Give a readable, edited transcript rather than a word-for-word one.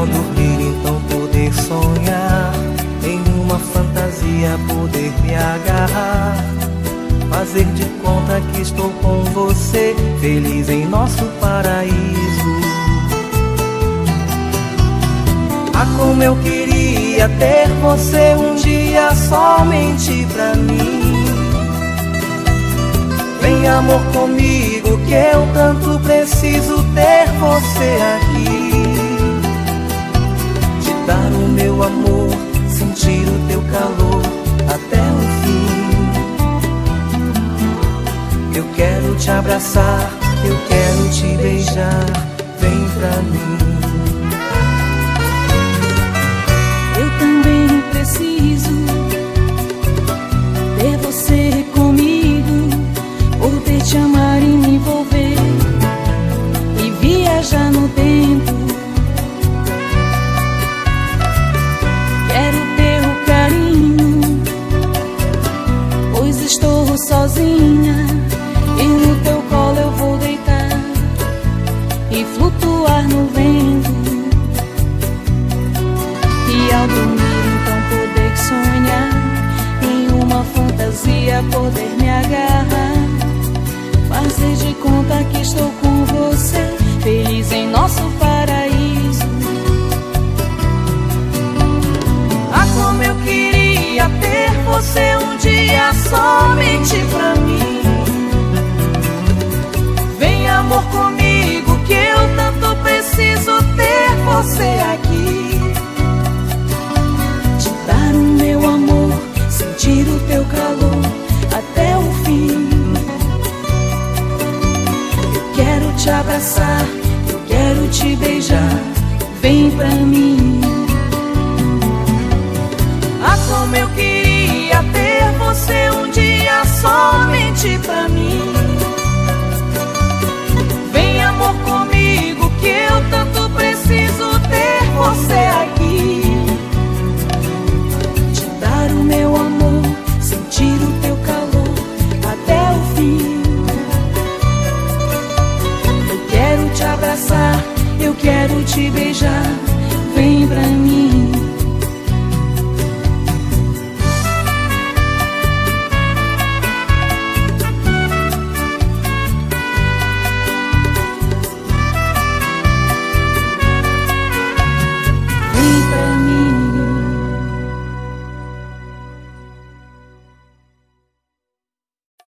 ao dormir então poder sonhar, em uma fantasia poder me agarrar, fazer de conta que estou com você, feliz em nosso paraíso. Ah, como eu queria ter você um dia somente pra mim. Vem amor comigo que eu tanto preciso ter você aqui. Te dar o meu amor, sentir o teu calor até o fim. Eu quero te abraçar, eu quero te beijar, vem pra mim. Eu também preciso ter você comigo, poder te amar e me envolver e viajar no tempo. Quero teu carinho, pois estou sozinha e no teu colo eu vou deitar e flutuar no vento. E ao dormir então poder sonhar, em uma fantasia poder me agarrar, fazer de conta que estou com você, feliz em nosso paraíso. Ah, como eu queria ter você um dia somente pra mim. Vem amor comigo que eu tanto preciso ter você aqui. Te dar o meu amor, sentir o teu calor até o fim. Quero te abraçar, eu quero te beijar, vem pra mim. Ah, como eu queria ter você um dia somente pra mim. Vem amor comigo que eu tanto preciso ter você aqui. Te dar o meu amor, sentir o teu calor até o fim. Te abraçar, eu quero te beijar,